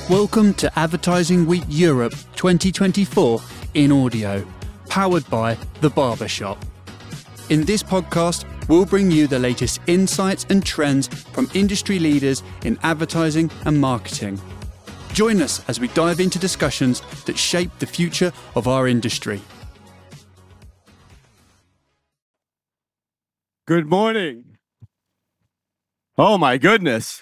Welcome to Advertising Week Europe 2024 in audio, powered by The Barbershop. In this podcast, we'll bring you the latest insights and trends from industry leaders in advertising and marketing. Join us as we dive into discussions that shape the future of our industry. Good morning. Oh my goodness.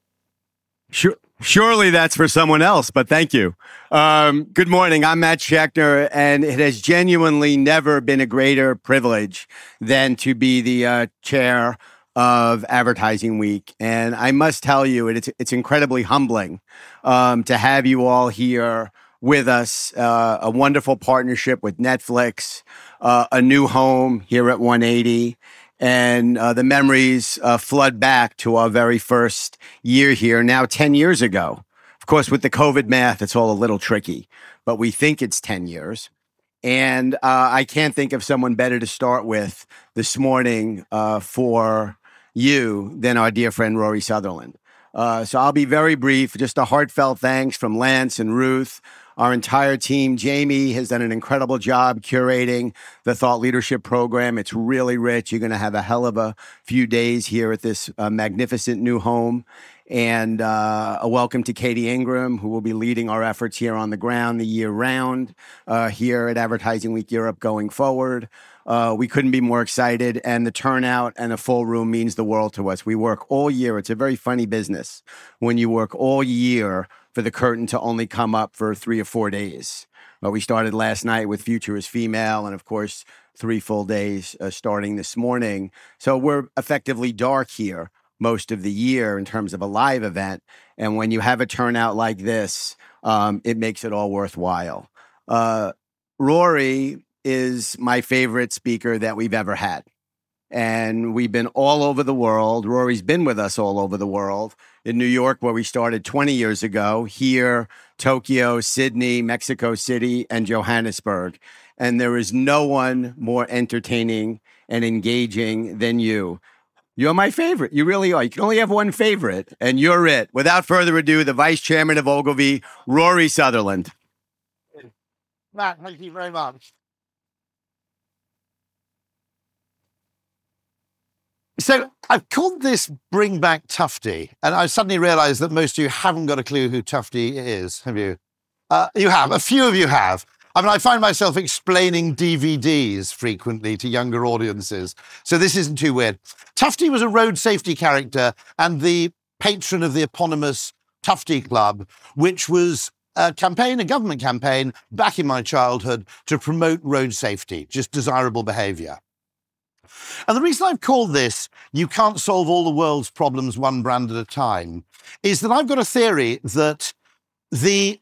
Surely that's for someone else, but thank you. Good morning. I'm Matt Schechtner, and it has genuinely never been a greater privilege than to be the chair of Advertising Week. And I must tell you, it's incredibly humbling to have you all here with us. A wonderful partnership with Netflix, a new home here at 180. And the memories flood back to our very first year here, now 10 years ago. Of course, with the COVID math, it's all a little tricky, but we think it's 10 years. And I can't think of someone better to start with this morning for you than our dear friend Rory Sutherland. So I'll be very brief, just a heartfelt thanks from Lance and Ruth. Our entire team. Jamie has done an incredible job curating the Thought Leadership Program. It's really rich. You're going to have a hell of a few days here at this magnificent new home. And a welcome to Katie Ingram, who will be leading our efforts here on the ground the year round here at Advertising Week Europe going forward. We couldn't be more excited, and the turnout and a full room means the world to us. We work all year. It's a very funny business when you work all year for the curtain to only come up for 3 or 4 days. We started last night with Future is Female, and of course, 3 full days starting this morning. So we're effectively dark here most of the year in terms of a live event. And when you have a turnout like this, it makes it all worthwhile. Rory is my favorite speaker that we've ever had. And we've been all over the world. Rory's been with us all over the world. In New York, where we started 20 years ago, here, Tokyo, Sydney, Mexico City, and Johannesburg. And there is no one more entertaining and engaging than you. You're my favorite. You really are. You can only have one favorite, and you're it. Without further ado, the Vice Chairman of Ogilvy, Rory Sutherland. Matt, thank you very much. So I've called this Bring Back Tufty, and I suddenly realized that most of you haven't got a clue who Tufty is, have you? You have. A few of you have. I mean, I find myself explaining DVDs frequently to younger audiences, so this isn't too weird. Tufty was a road safety character and the patron of the eponymous Tufty Club, which was a government campaign back in my childhood to promote road safety, just desirable behavior. And the reason I've called this, You Can't Solve All the World's Problems One Brand at a Time, is that I've got a theory that the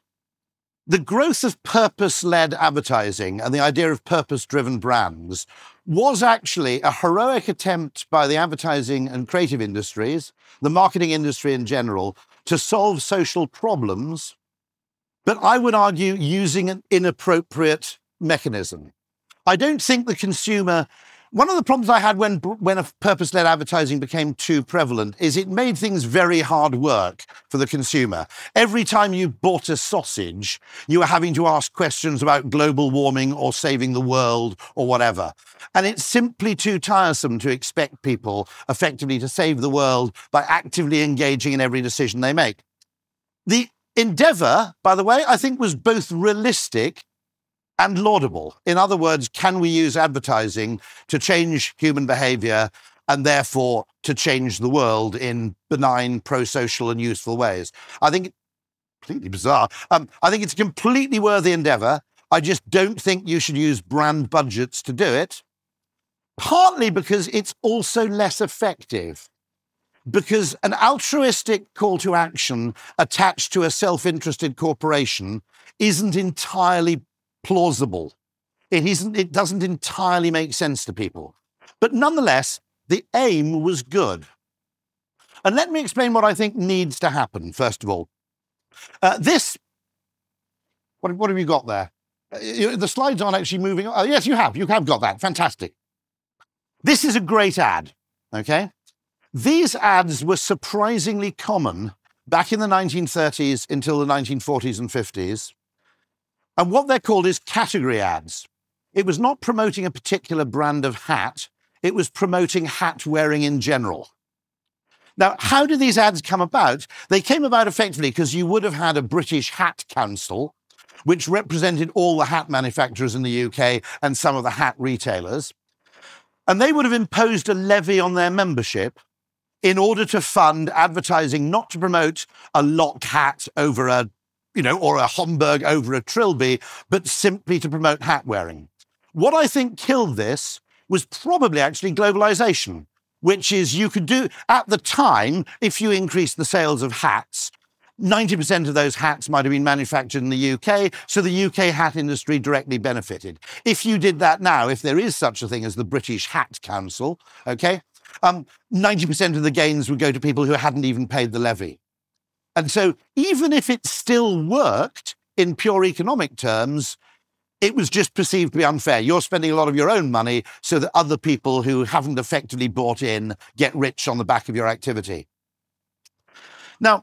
growth of purpose-led advertising and the idea of purpose-driven brands was actually a heroic attempt by the advertising and creative industries, the marketing industry in general, to solve social problems, but I would argue using an inappropriate mechanism. I don't think the consumer... One of the problems I had when a purpose-led advertising became too prevalent is it made things very hard work for the consumer. Every time you bought a sausage, you were having to ask questions about global warming or saving the world or whatever. And it's simply too tiresome to expect people effectively to save the world by actively engaging in every decision they make. The endeavor, by the way, I think was both realistic and laudable. In other words, can we use advertising to change human behavior and therefore to change the world in benign, pro-social and useful ways? I think, completely bizarre. I think it's a completely worthy endeavor. I just don't think you should use brand budgets to do it, partly because it's also less effective. Because an altruistic call to action attached to a self-interested corporation isn't entirely plausible. It doesn't entirely make sense to people. But nonetheless, the aim was good. And let me explain what I think needs to happen, first of all. What have you got there? The slides aren't actually moving. Oh, yes, you have. You have got that. Fantastic. This is a great ad, okay? These ads were surprisingly common back in the 1930s until the 1940s and 50s. And what they're called is category ads. It was not promoting a particular brand of hat. It was promoting hat wearing in general. Now, how did these ads come about? They came about effectively because you would have had a British Hat Council, which represented all the hat manufacturers in the UK and some of the hat retailers. And they would have imposed a levy on their membership in order to fund advertising, not to promote a lock hat over or a Homburg over a Trilby, but simply to promote hat wearing. What I think killed this was probably actually globalization, which is you could do, at the time, if you increased the sales of hats, 90% of those hats might have been manufactured in the UK, so the UK hat industry directly benefited. If you did that now, if there is such a thing as the British Hat Council, 90% of the gains would go to people who hadn't even paid the levy. And so even if it still worked in pure economic terms, it was just perceived to be unfair. You're spending a lot of your own money so that other people who haven't effectively bought in get rich on the back of your activity. Now,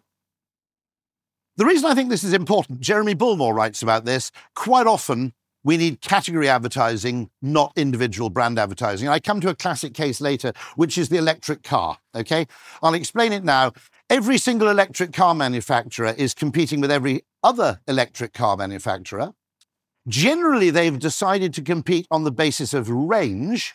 the reason I think this is important, Jeremy Bullmore writes about this, quite often we need category advertising, not individual brand advertising. And I come to a classic case later, which is the electric car, okay? I'll explain it now. Every single electric car manufacturer is competing with every other electric car manufacturer. Generally, they've decided to compete on the basis of range,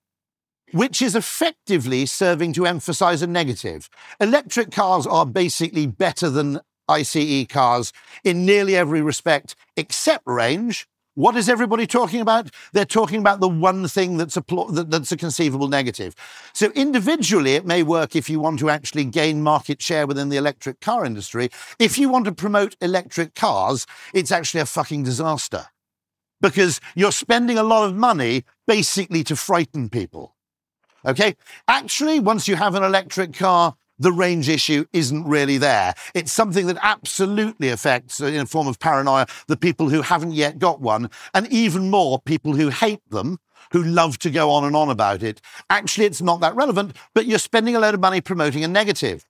which is effectively serving to emphasize a negative. Electric cars are basically better than ICE cars in nearly every respect, except range. What is everybody talking about? They're talking about the one thing that's a conceivable negative. So individually, it may work if you want to actually gain market share within the electric car industry. If you want to promote electric cars, it's actually a fucking disaster because you're spending a lot of money basically to frighten people. Okay? Actually, once you have an electric car, the range issue isn't really there. It's something that absolutely affects, in a form of paranoia, the people who haven't yet got one, and even more people who hate them, who love to go on and on about it. Actually, it's not that relevant, but you're spending a load of money promoting a negative.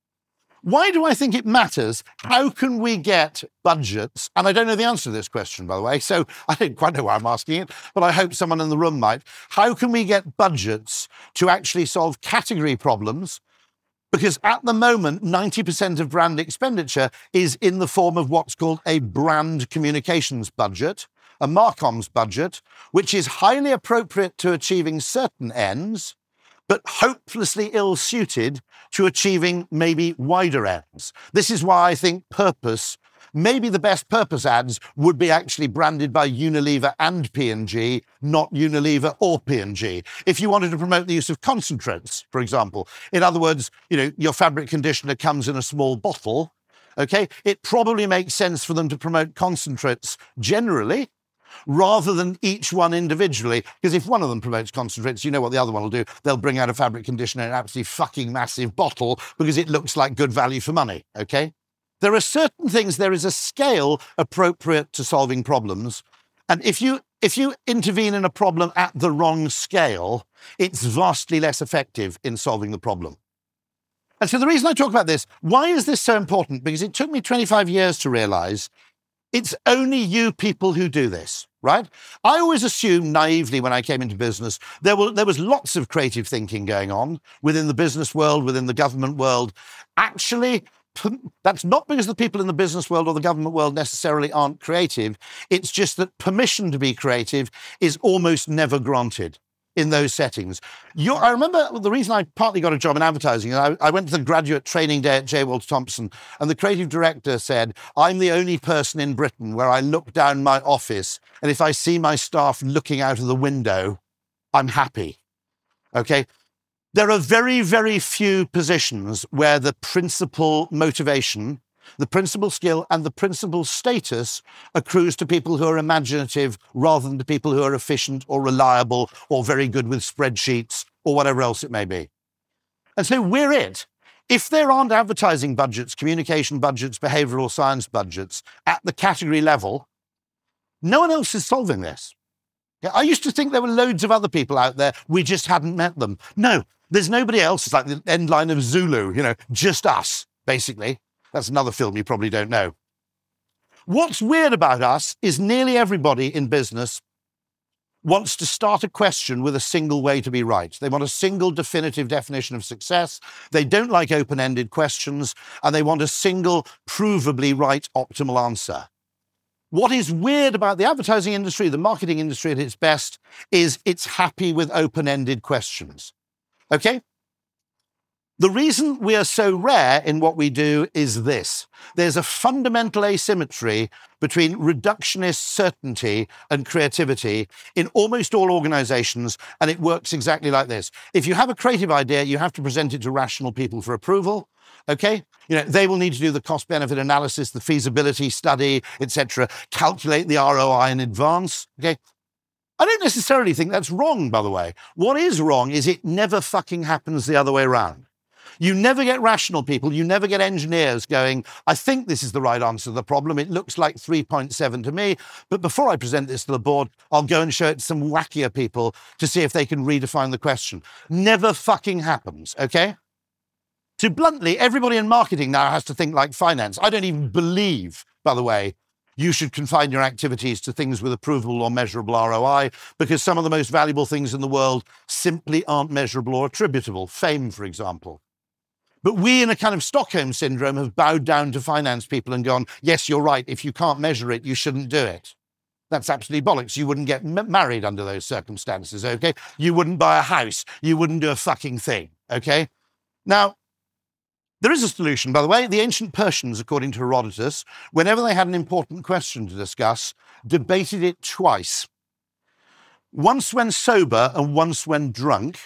Why do I think it matters? How can we get budgets? And I don't know the answer to this question, by the way, so I don't quite know why I'm asking it, but I hope someone in the room might. How can we get budgets to actually solve category problems? Because at the moment, 90% of brand expenditure is in the form of what's called a brand communications budget, a Marcom's budget, which is highly appropriate to achieving certain ends, but hopelessly ill-suited to achieving maybe wider ends. This is why I think purpose, maybe the best purpose ads would be actually branded by Unilever and P&G, not Unilever or P&G. If you wanted to promote the use of concentrates, for example, in other words, your fabric conditioner comes in a small bottle, okay? It probably makes sense for them to promote concentrates generally, rather than each one individually. Because if one of them promotes concentrates, you know what the other one will do. They'll bring out a fabric conditioner in an absolutely fucking massive bottle because it looks like good value for money, okay? There are certain things, there is a scale appropriate to solving problems. And if you intervene in a problem at the wrong scale, it's vastly less effective in solving the problem. And so the reason I talk about this, why is this so important? Because it took me 25 years to realize it's only you people who do this, right? I always assumed naively when I came into business, there was lots of creative thinking going on within the business world, within the government world. Actually, that's not because the people in the business world or the government world necessarily aren't creative. It's just that permission to be creative is almost never granted in those settings. I remember the reason I partly got a job in advertising, I went to the graduate training day at J. Walter Thompson, and the creative director said, I'm the only person in Britain where I look down my office, and if I see my staff looking out of the window, I'm happy. Okay? There are very, very few positions where the principal motivation, the principal skill, and the principal status accrues to people who are imaginative rather than to people who are efficient or reliable or very good with spreadsheets or whatever else it may be. And so we're it. If there aren't advertising budgets, communication budgets, behavioral science budgets at the category level, no one else is solving this. I used to think there were loads of other people out there. We just hadn't met them. No, there's nobody else. It's like the end line of Zulu, just us, basically. That's another film you probably don't know. What's weird about us is nearly everybody in business wants to start a question with a single way to be right. They want a single definitive definition of success. They don't like open-ended questions, and they want a single provably right optimal answer. What is weird about the advertising industry, the marketing industry at its best, is it's happy with open-ended questions. Okay? The reason we are so rare in what we do is this. There's a fundamental asymmetry between reductionist certainty and creativity in almost all organizations, and it works exactly like this. If you have a creative idea, you have to present it to rational people for approval. Okay? They will need to do the cost-benefit analysis, the feasibility study, etc., calculate the ROI in advance. Okay? I don't necessarily think that's wrong, by the way. What is wrong is it never fucking happens the other way around. You never get rational people, you never get engineers going, I think this is the right answer to the problem. It looks like 3.7 to me, but before I present this to the board, I'll go and show it to some wackier people to see if they can redefine the question. Never fucking happens, okay? To bluntly, everybody in marketing now has to think like finance. I don't even believe, by the way, you should confine your activities to things with a provable or measurable ROI, because some of the most valuable things in the world simply aren't measurable or attributable. Fame, for example. But we, in a kind of Stockholm syndrome, have bowed down to finance people and gone, yes, you're right. If you can't measure it, you shouldn't do it. That's absolutely bollocks. You wouldn't get married under those circumstances, okay? You wouldn't buy a house. You wouldn't do a fucking thing, okay? Now, there is a solution, by the way. The ancient Persians, according to Herodotus, whenever they had an important question to discuss, debated it twice. Once when sober and once when drunk.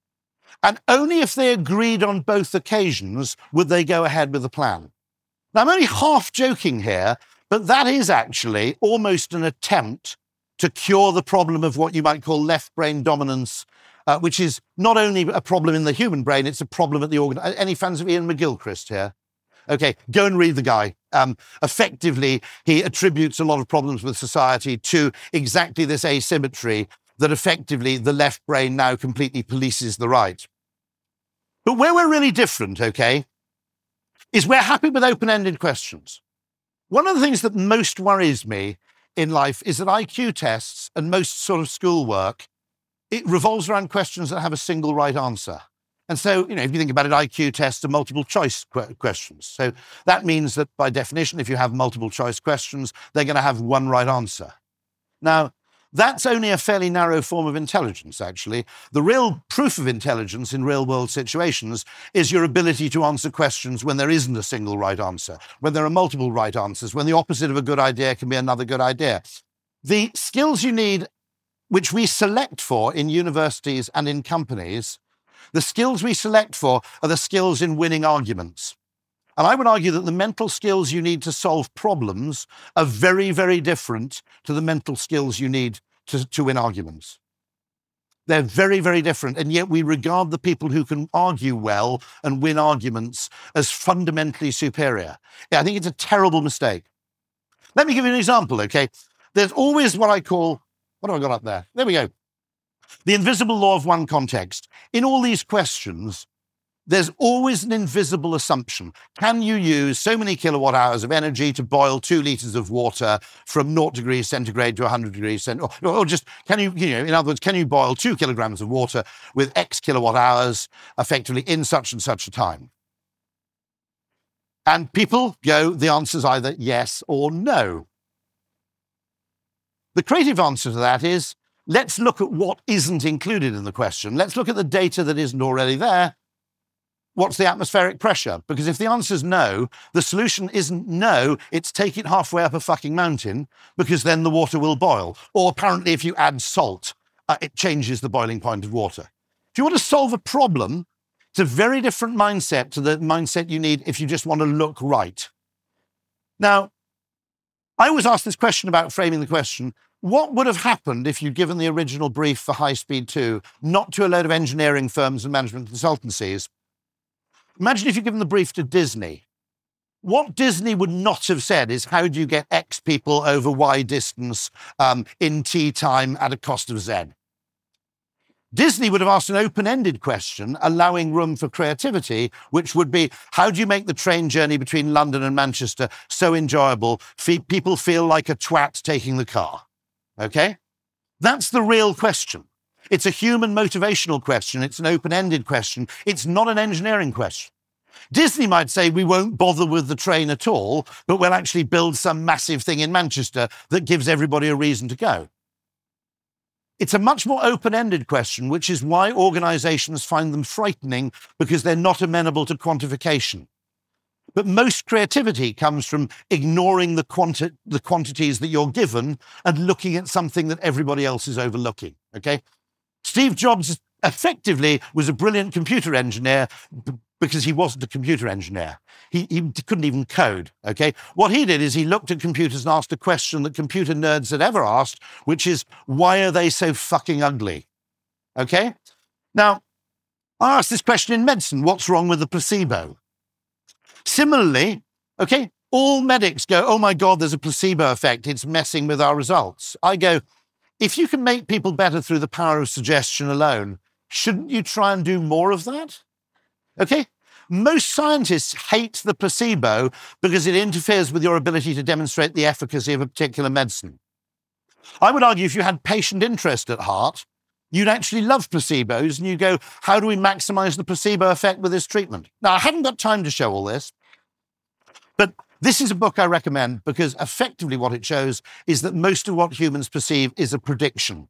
And only if they agreed on both occasions would they go ahead with the plan. Now, I'm only half joking here, but that is actually almost an attempt to cure the problem of what you might call left brain dominance, which is not only a problem in the human brain, it's a problem at the organ. Any fans of Ian McGilchrist here? Okay, go and read the guy. Effectively, he attributes a lot of problems with society to exactly this asymmetry that effectively the left brain now completely polices the right. But where we're really different, okay, is we're happy with open-ended questions. One of the things that most worries me in life is that IQ tests and most sort of schoolwork, it revolves around questions that have a single right answer. And so, if you think about it, IQ tests are multiple choice questions. So that means that by definition, if you have multiple choice questions, they're going to have one right answer. Now, that's only a fairly narrow form of intelligence, actually. The real proof of intelligence in real-world situations is your ability to answer questions when there isn't a single right answer, when there are multiple right answers, when the opposite of a good idea can be another good idea. The skills you need, which we select for in universities and in companies, the skills we select for are the skills in winning arguments. And I would argue that the mental skills you need to solve problems are very, very different to the mental skills you need to win arguments. They're very, very different. And yet we regard the people who can argue well and win arguments as fundamentally superior. Yeah, I think it's a terrible mistake. Let me give you an example, okay? There's always what I call, what have I got up there? There we go. The invisible law of one context. In all these questions, there's always an invisible assumption. Can you use so many kilowatt hours of energy to boil 2 liters of water from 0 degrees centigrade to 100 degrees centigrade? Or just, can you, in other words, can you boil 2 kilograms of water with X kilowatt hours effectively in such and such a time? And people go, the answer's either yes or no. The creative answer to that is, let's look at what isn't included in the question. Let's look at the data that isn't already there. What's the atmospheric pressure? Because if the answer is no, the solution isn't no, it's take it halfway up a fucking mountain, because then the water will boil. Or apparently if you add salt, it changes the boiling point of water. If you want to solve a problem, it's a very different mindset to the mindset you need if you just want to look right. Now, I always ask this question about framing the question. What would have happened if you'd given the original brief for High Speed 2, not to a load of engineering firms and management consultancies? Imagine if you'd given the brief to Disney. What Disney would not have said is, how do you get X people over Y distance in T time at a cost of Z? Disney would have asked an open-ended question, allowing room for creativity, which would be, how do you make the train journey between London and Manchester so enjoyable, people feel like a twat taking the car? Okay? That's the real question. It's a human motivational question. It's an open-ended question. It's not an engineering question. Disney might say, we won't bother with the train at all, but we'll actually build some massive thing in Manchester that gives everybody a reason to go. It's a much more open-ended question, which is why organizations find them frightening, because they're not amenable to quantification. But most creativity comes from ignoring the quantities that you're given and looking at something that everybody else is overlooking, okay? Steve Jobs effectively was a brilliant computer engineer because he wasn't a computer engineer. He couldn't even code, okay? What he did is he looked at computers and asked a question that computer nerds had ever asked, which is, why are they so fucking ugly? Okay? Now, I asked this question in medicine, what's wrong with the placebo? Similarly, okay, all medics go, oh my God, there's a placebo effect. It's messing with our results. I go, if you can make people better through the power of suggestion alone, shouldn't you try and do more of that? Okay? Most scientists hate the placebo because it interferes with your ability to demonstrate the efficacy of a particular medicine. I would argue if you had patient interest at heart, you'd actually love placebos and you go, how do we maximize the placebo effect with this treatment? Now, I haven't got time to show all this, but this is a book I recommend because effectively what it shows is that most of what humans perceive is a prediction.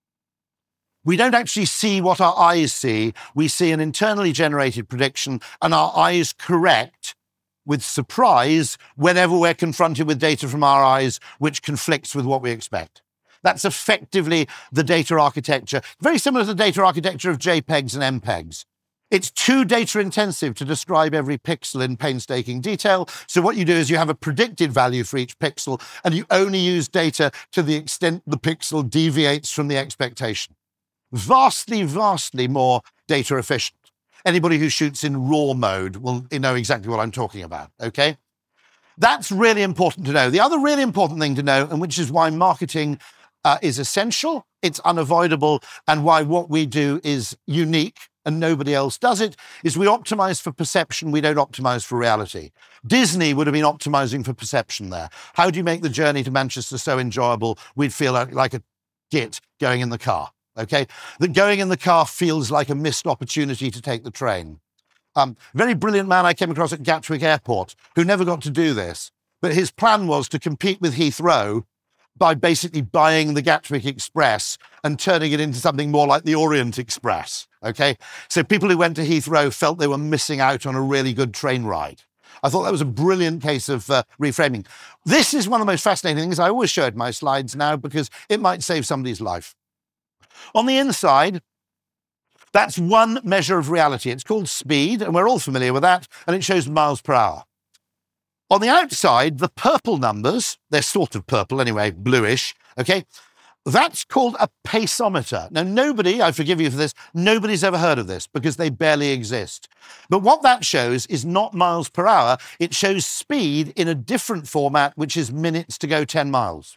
We don't actually see what our eyes see. We see an internally generated prediction, and our eyes correct with surprise whenever we're confronted with data from our eyes which conflicts with what we expect. That's effectively the data architecture, very similar to the data architecture of JPEGs and MPEGs. It's too data intensive to describe every pixel in painstaking detail. So what you do is you have a predicted value for each pixel, and you only use data to the extent the pixel deviates from the expectation. Vastly, vastly more data efficient. Anybody who shoots in RAW mode will know exactly what I'm talking about, okay? That's really important to know. The other really important thing to know, and which is why marketing is essential, it's unavoidable, and why what we do is unique and nobody else does it, is we optimize for perception, we don't optimize for reality. Disney would have been optimizing for perception there. How do you make the journey to Manchester so enjoyable we'd feel like a git going in the car? Okay, that going in the car feels like a missed opportunity to take the train. Very brilliant man I came across at Gatwick Airport who never got to do this, but his plan was to compete with Heathrow by basically buying the Gatwick Express and turning it into something more like the Orient Express. Okay, so people who went to Heathrow felt they were missing out on a really good train ride. I thought that was a brilliant case of reframing. This is one of the most fascinating things. I always show it in my slides now because it might save somebody's life. On the inside, that's one measure of reality. It's called speed, and we're all familiar with that, and it shows miles per hour. On the outside, the purple numbers, they're sort of purple anyway, bluish, okay? That's called a paceometer. Now, nobody, I forgive you for this, nobody's ever heard of this because they barely exist. But what that shows is not miles per hour. It shows speed in a different format, which is minutes to go 10 miles.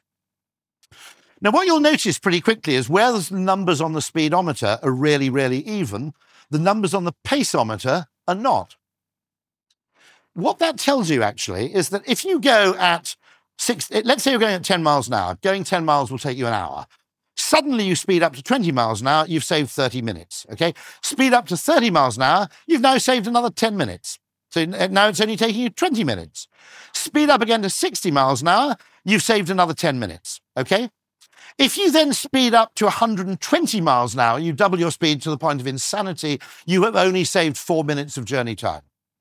Now, what you'll notice pretty quickly is where the numbers on the speedometer are really, really even, the numbers on the paceometer are not. What that tells you, actually, is that if you go at let's say you're going at 10 miles an hour. Going 10 miles will take you an hour. Suddenly you speed up to 20 miles an hour, you've saved 30 minutes, okay? Speed up to 30 miles an hour, you've now saved another 10 minutes. So now it's only taking you 20 minutes. Speed up again to 60 miles an hour, you've saved another 10 minutes, okay? If you then speed up to 120 miles an hour, you double your speed to the point of insanity, you have only saved 4 minutes of journey time.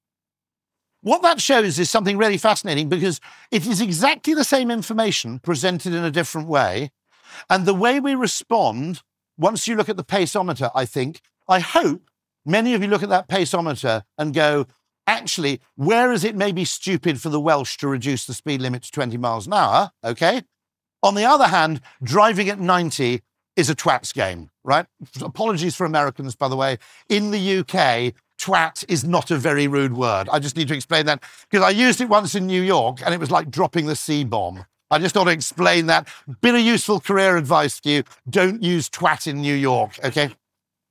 What that shows is something really fascinating because it is exactly the same information presented in a different way. And the way we respond, once you look at the paceometer, I hope many of you look at that paceometer and go, actually, whereas it may be stupid for the Welsh to reduce the speed limit to 20 miles an hour, okay? On the other hand, driving at 90 is a twat's game, right? Apologies for Americans, by the way. In the UK, twat is not a very rude word. I just need to explain that because I used it once in New York and it was like dropping the C-bomb. I just want to explain that. Bit of useful career advice to you. Don't use twat in New York, okay?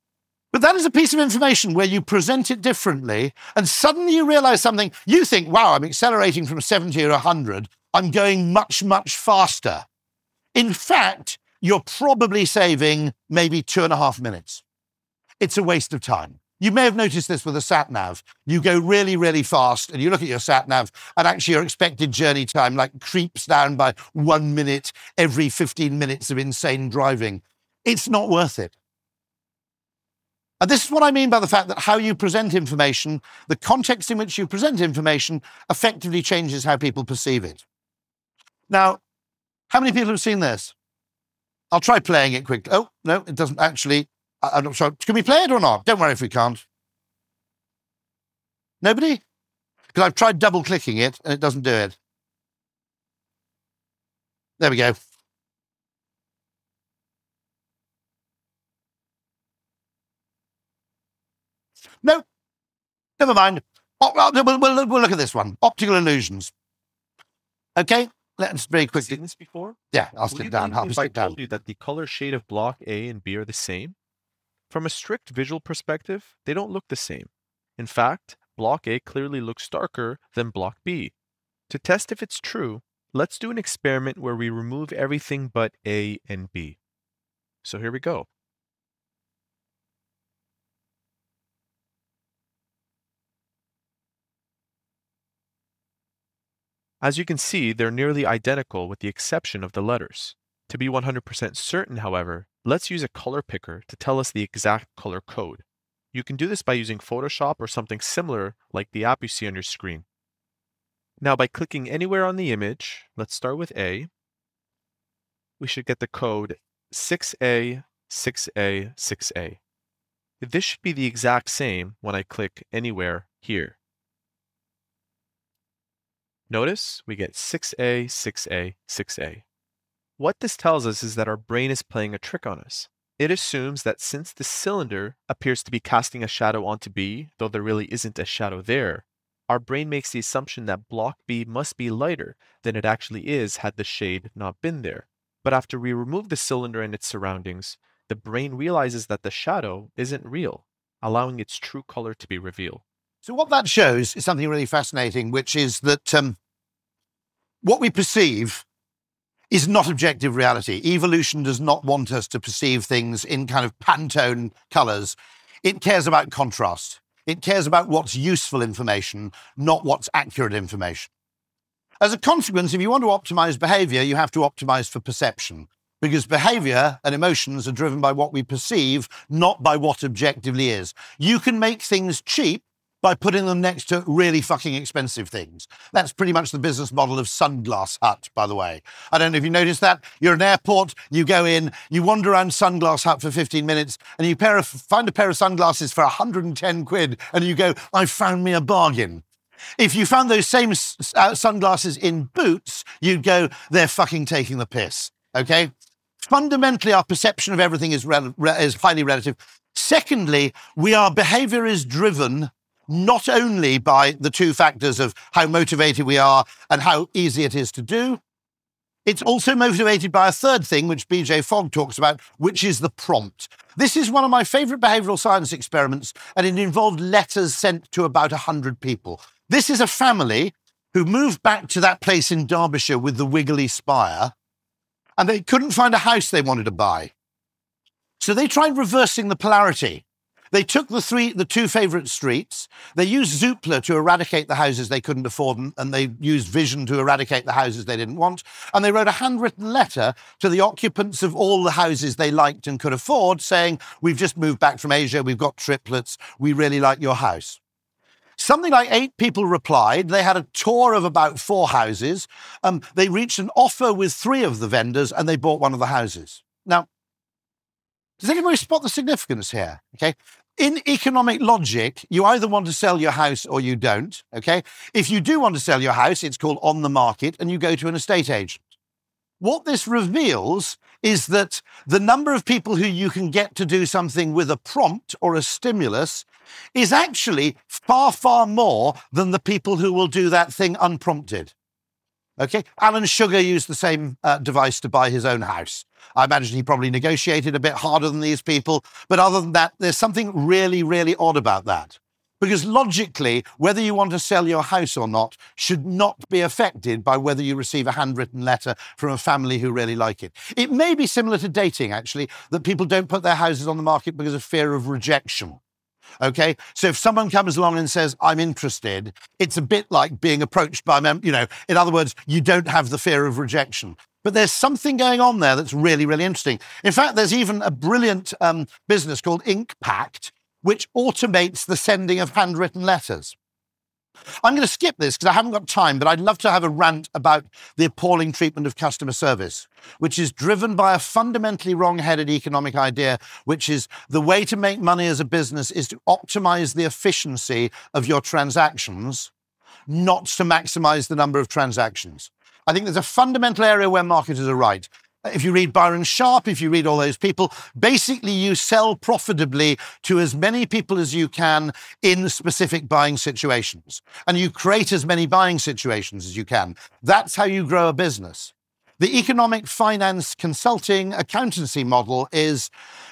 But that is a piece of information where you present it differently and suddenly you realize something. You think, wow, I'm accelerating from 70 or 100. I'm going much, much faster. In fact, you're probably saving maybe 2.5 minutes. It's a waste of time. You may have noticed this with a sat-nav. You go really, really fast and you look at your sat-nav and actually your expected journey time like creeps down by 1 minute every 15 minutes of insane driving. It's not worth it. And this is what I mean by the fact that how you present information, the context in which you present information effectively changes how people perceive it. Now, how many people have seen this? I'll try playing it quickly. Oh, no, it doesn't actually. I'm not sure. Can we play it or not? Don't worry if we can't. Nobody? Because I've tried double clicking it and it doesn't do it. There we go. No, never mind. We'll look at this one. Optical illusions. Okay, let's very quickly. Seen this before? Yeah, I'll stick down. If I told you that the color shade of block A and B are the same, from a strict visual perspective, they don't look the same. In fact, block A clearly looks darker than block B. To test if it's true, let's do an experiment where we remove everything but A and B. So here we go. As you can see, they're nearly identical with the exception of the letters. To be 100% certain, however, let's use a color picker to tell us the exact color code. You can do this by using Photoshop or something similar like the app you see on your screen. Now, by clicking anywhere on the image, let's start with A, we should get the code 6A, 6A, 6A. This should be the exact same when I click anywhere here. Notice we get 6A, 6A, 6A. What this tells us is that our brain is playing a trick on us. It assumes that since the cylinder appears to be casting a shadow onto B, though there really isn't a shadow there, our brain makes the assumption that block B must be lighter than it actually is had the shade not been there. But after we remove the cylinder and its surroundings, the brain realizes that the shadow isn't real, allowing its true color to be revealed. So what that shows is something really fascinating, which is that what we perceive is not objective reality. Evolution does not want us to perceive things in kind of Pantone colors. It cares about contrast. It cares about what's useful information, not what's accurate information. As a consequence, if you want to optimize behavior, you have to optimize for perception, because behavior and emotions are driven by what we perceive, not by what objectively is. You can make things cheap by putting them next to really fucking expensive things. That's pretty much the business model of Sunglass Hut, by the way. I don't know if you noticed that. You're at an airport, you go in, you wander around Sunglass Hut for 15 minutes, and you find a pair of sunglasses for 110 quid, and you go, I found me a bargain. If you found those same sunglasses in Boots, you'd go, they're fucking taking the piss, okay? Fundamentally, our perception of everything is highly relative. Secondly, behavior is driven not only by the two factors of how motivated we are and how easy it is to do, it's also motivated by a third thing, which BJ Fogg talks about, which is the prompt. This is one of my favorite behavioral science experiments, and it involved letters sent to about 100 people. This is a family who moved back to that place in Derbyshire with the wiggly spire, and they couldn't find a house they wanted to buy. So they tried reversing the polarity. They took the two favourite streets, they used Zoopla to eradicate the houses they couldn't afford, and they used Vision to eradicate the houses they didn't want, and they wrote a handwritten letter to the occupants of all the houses they liked and could afford, saying, we've just moved back from Asia, we've got triplets, we really like your house. Something like 8 people replied. They had a tour of about 4 houses. They reached an offer with 3 of the vendors, and they bought one of the houses. Now, does anybody spot the significance here? Okay. In economic logic, you either want to sell your house or you don't, okay? If you do want to sell your house, it's called on the market, and you go to an estate agent. What this reveals is that the number of people who you can get to do something with a prompt or a stimulus is actually far, far more than the people who will do that thing unprompted. Okay, Alan Sugar used the same device to buy his own house. I imagine he probably negotiated a bit harder than these people, but other than that, there's something really, really odd about that. Because logically, whether you want to sell your house or not should not be affected by whether you receive a handwritten letter from a family who really like it. It may be similar to dating, actually, that people don't put their houses on the market because of fear of rejection. Okay, so if someone comes along and says, I'm interested, it's a bit like being approached by, in other words, you don't have the fear of rejection. But there's something going on there that's really, really interesting. In fact, there's even a brilliant business called InkPact, which automates the sending of handwritten letters. I'm going to skip this because I haven't got time, but I'd love to have a rant about the appalling treatment of customer service, which is driven by a fundamentally wrong-headed economic idea, which is the way to make money as a business is to optimize the efficiency of your transactions, not to maximize the number of transactions. I think there's a fundamental area where marketers are right. If you read Byron Sharp, if you read all those people, basically you sell profitably to as many people as you can in specific buying situations. And you create as many buying situations as you can. That's how you grow a business. The economic finance consulting accountancy model is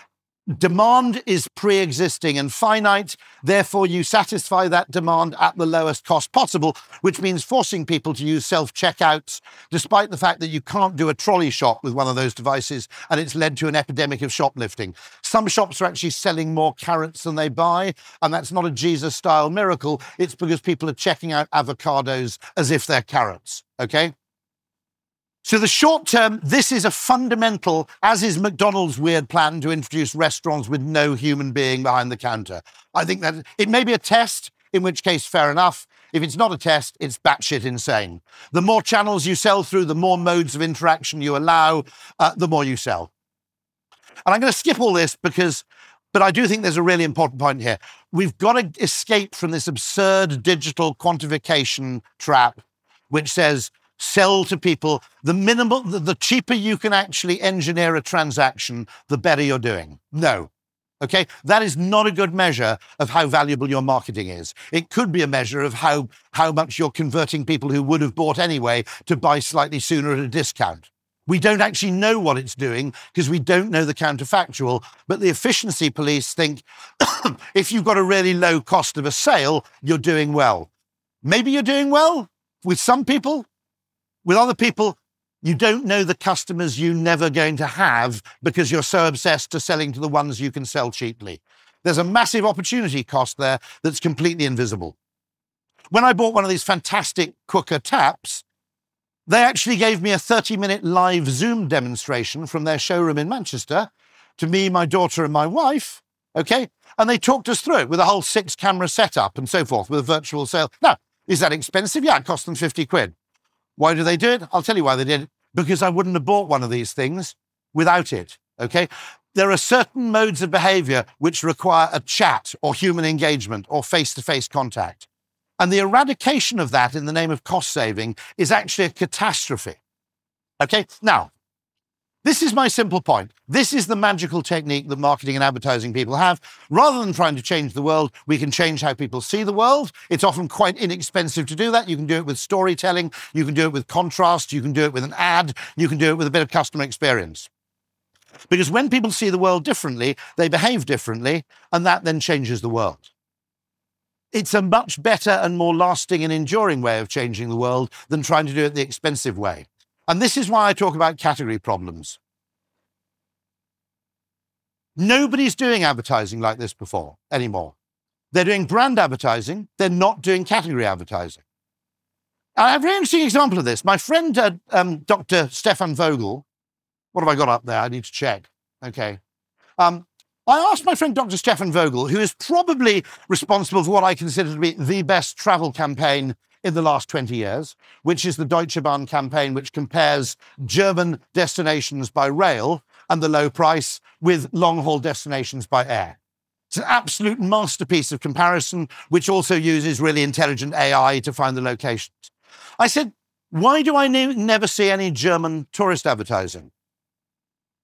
demand is pre-existing and finite, therefore you satisfy that demand at the lowest cost possible, which means forcing people to use self-checkouts, despite the fact that you can't do a trolley shop with one of those devices, and it's led to an epidemic of shoplifting. Some shops are actually selling more carrots than they buy, and that's not a Jesus-style miracle. It's because people are checking out avocados as if they're carrots, okay? So the short term, this is a fundamental, as is McDonald's weird plan to introduce restaurants with no human being behind the counter. I think that it may be a test, in which case, fair enough. If it's not a test, it's batshit insane. The more channels you sell through, the more modes of interaction you allow, the more you sell. And I'm going to skip all this but I do think there's a really important point here. We've got to escape from this absurd digital quantification trap, which says, sell to people, the cheaper you can actually engineer a transaction, the better you're doing. No. Okay? That is not a good measure of how valuable your marketing is. It could be a measure of how much you're converting people who would have bought anyway to buy slightly sooner at a discount. We don't actually know what it's doing because we don't know the counterfactual, but the efficiency police think if you've got a really low cost of a sale, you're doing well. Maybe you're doing well with some people. With other people, you don't know the customers you're never going to have because you're so obsessed to selling to the ones you can sell cheaply. There's a massive opportunity cost there that's completely invisible. When I bought one of these fantastic Quooker taps, they actually gave me a 30-minute live Zoom demonstration from their showroom in Manchester to me, my daughter, and my wife, okay? And they talked us through it with a whole 6-camera setup and so forth with a virtual sale. Now, is that expensive? Yeah, it cost them 50 quid. Why do they do it? I'll tell you why they did it. Because I wouldn't have bought one of these things without it, okay? There are certain modes of behavior which require a chat or human engagement or face-to-face contact. And the eradication of that in the name of cost saving is actually a catastrophe, okay? Now, this is my simple point. This is the magical technique that marketing and advertising people have. Rather than trying to change the world, we can change how people see the world. It's often quite inexpensive to do that. You can do it with storytelling. You can do it with contrast. You can do it with an ad. You can do it with a bit of customer experience. Because when people see the world differently, they behave differently, and that then changes the world. It's a much better and more lasting and enduring way of changing the world than trying to do it the expensive way. And this is why I talk about category problems. Nobody's doing advertising like this anymore. They're doing brand advertising. They're not doing category advertising. I have a very interesting example of this. My friend, Dr. Stefan Vogel, what have I got up there? I need to check. Okay. I asked my friend, Dr. Stefan Vogel, who is probably responsible for what I consider to be the best travel campaign in the last 20 years, which is the Deutsche Bahn campaign, which compares German destinations by rail and the low price with long-haul destinations by air. It's an absolute masterpiece of comparison, which also uses really intelligent AI to find the locations. I said, why do I never see any German tourist advertising?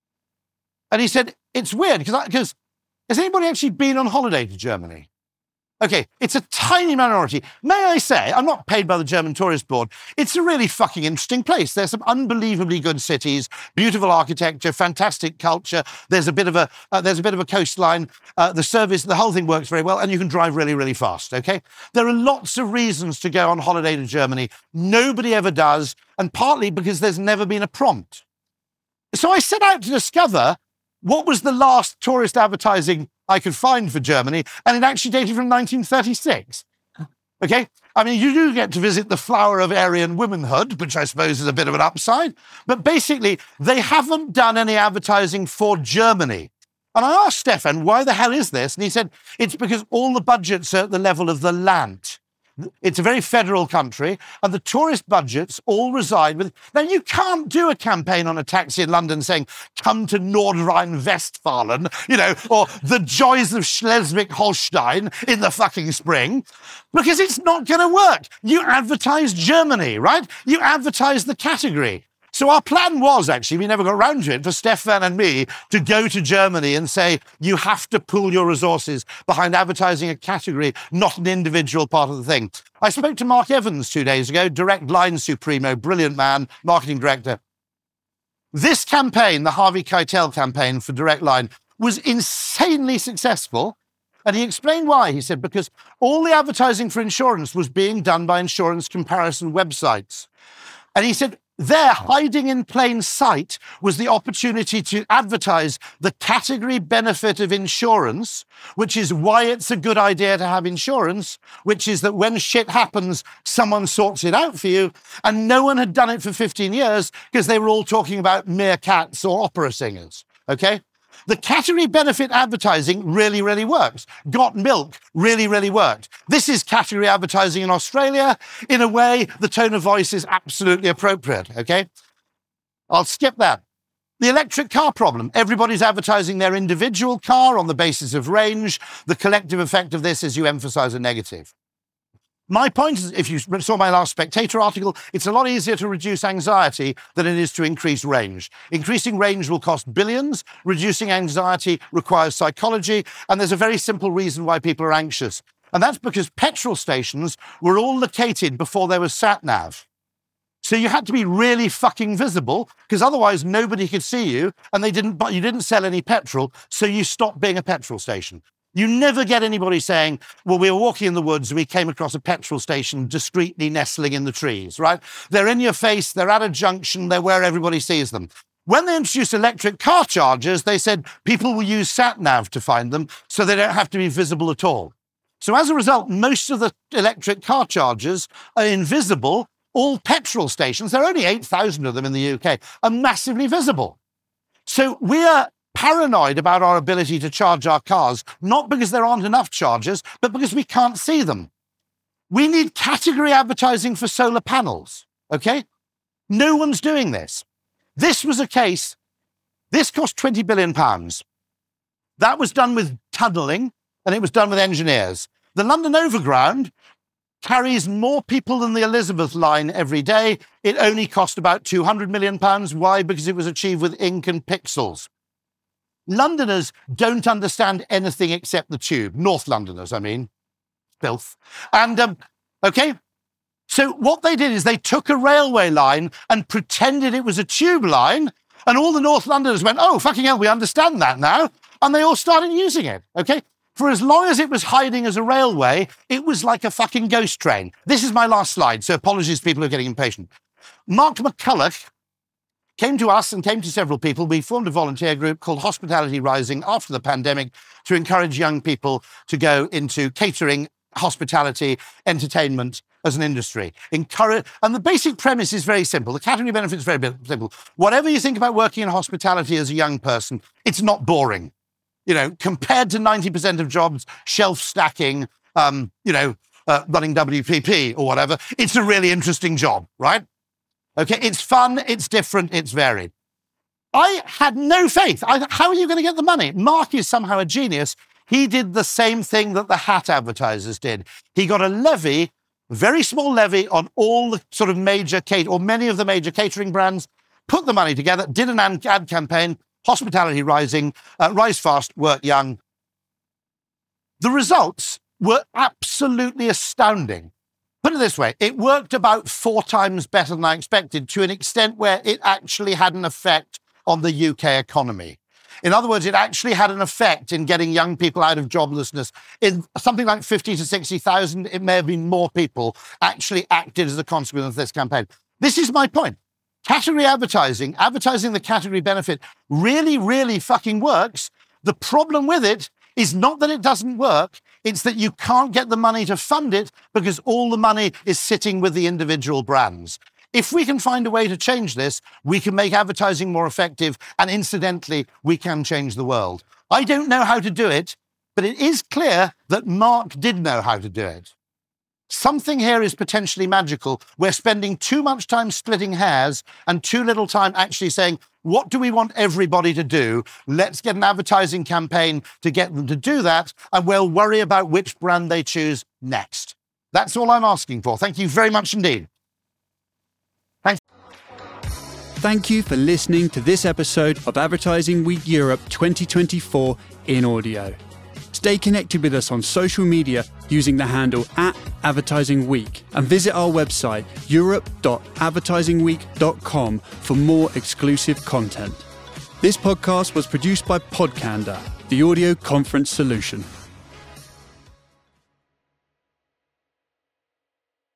And he said, it's weird, because has anybody actually been on holiday to Germany? Okay, it's a tiny minority. May I say, I'm not paid by the German Tourist Board. It's a really fucking interesting place. There's some unbelievably good cities, beautiful architecture, fantastic culture. There's a bit of a coastline. The whole thing works very well, and you can drive really, really fast. Okay, there are lots of reasons to go on holiday to Germany. Nobody ever does, and partly because there's never been a prompt. So I set out to discover what was the last tourist advertising I could find for Germany, and it actually dated from 1936. Okay? I mean, you do get to visit the flower of Aryan womanhood, which I suppose is a bit of an upside, but basically, they haven't done any advertising for Germany. And I asked Stefan, why the hell is this? And he said, it's because all the budgets are at the level of the land. It's a very federal country, and the tourist budgets all reside with... Now, you can't do a campaign on a taxi in London saying, come to Nordrhein-Westfalen, or the joys of Schleswig-Holstein in the fucking spring, because it's not going to work. You advertise Germany, right? You advertise the category. So our plan was, actually, we never got around to it, for Stefan and me to go to Germany and say, you have to pool your resources behind advertising a category, not an individual part of the thing. I spoke to Mark Evans 2 days ago, Direct Line Supremo, brilliant man, marketing director. This campaign, the Harvey Keitel campaign for Direct Line, was insanely successful. And he explained why. He said, because all the advertising for insurance was being done by insurance comparison websites. And he said, there, hiding in plain sight, was the opportunity to advertise the category benefit of insurance, which is why it's a good idea to have insurance, which is that when shit happens, someone sorts it out for you. And no one had done it for 15 years because they were all talking about meerkats or opera singers, okay? The category benefit advertising really, really works. Got Milk really, really worked. This is category advertising in Australia. In a way, the tone of voice is absolutely appropriate, okay? I'll skip that. The electric car problem. Everybody's advertising their individual car on the basis of range. The collective effect of this is you emphasize a negative. My point is, if you saw my last Spectator article, it's a lot easier to reduce anxiety than it is to increase range. Increasing range will cost billions. Reducing anxiety requires psychology. And there's a very simple reason why people are anxious. And that's because petrol stations were all located before there was sat-nav. So you had to be really fucking visible, because otherwise nobody could see you, and you didn't sell any petrol, so you stopped being a petrol station. You never get anybody saying, well, we were walking in the woods and we came across a petrol station discreetly nestling in the trees, right? They're in your face, they're at a junction, they're where everybody sees them. When they introduced electric car chargers, they said people will use sat-nav to find them, so they don't have to be visible at all. So as a result, most of the electric car chargers are invisible. All petrol stations, there are only 8,000 of them in the UK, are massively visible. So we are paranoid about our ability to charge our cars, not because there aren't enough chargers, but because we can't see them. We need category advertising for solar panels, okay? No one's doing this. This was a case, this cost £20 billion. That was done with tunnelling, and it was done with engineers. The London Overground carries more people than the Elizabeth line every day. It only cost about £200 million. Why? Because it was achieved with ink and pixels. Londoners don't understand anything except the tube. North Londoners, I mean. Filth. And, okay, so what they did is they took a railway line and pretended it was a tube line, and all the North Londoners went, oh, fucking hell, we understand that now, and they all started using it, okay? For as long as it was hiding as a railway, it was like a fucking ghost train. This is my last slide, so apologies to people who are getting impatient. Mark McCulloch came to us and came to several people. We formed a volunteer group called Hospitality Rising after the pandemic to encourage young people to go into catering, hospitality, entertainment as an industry. And the basic premise is very simple. The category benefit is very simple. Whatever you think about working in hospitality as a young person, it's not boring. You know, compared to 90% of jobs, shelf stacking, running WPP or whatever, it's a really interesting job, right? Okay, it's fun, it's different, it's varied. I had no faith. How are you going to get the money? Mark is somehow a genius. He did the same thing that the hat advertisers did. He got a levy, very small levy, on all the sort of major or many of the major catering brands, put the money together, did an ad campaign, Hospitality Rising, rise fast, work young. The results were absolutely astounding. Put it this way, it worked about 4 times better than I expected, to an extent where it actually had an effect on the UK economy. In other words, it actually had an effect in getting young people out of joblessness. In something like 50 to 60,000, it may have been more people actually acted as a consequence of this campaign. This is my point. Category advertising the category benefit, really, really fucking works. The problem with it is not that it doesn't work, it's that you can't get the money to fund it because all the money is sitting with the individual brands. If we can find a way to change this, we can make advertising more effective, and incidentally, we can change the world. I don't know how to do it, but it is clear that Mark did know how to do it. Something here is potentially magical. We're spending too much time splitting hairs and too little time actually saying, what do we want everybody to do? Let's get an advertising campaign to get them to do that, and we'll worry about which brand they choose next. That's all I'm asking for. Thank you very much indeed. Thank you for listening to this episode of Advertising Week Europe 2024 in audio. Stay connected with us on social media using the handle @AdvertisingWeek and visit our website europe.advertisingweek.com for more exclusive content. This podcast was produced by Podcanda, the audio conference solution.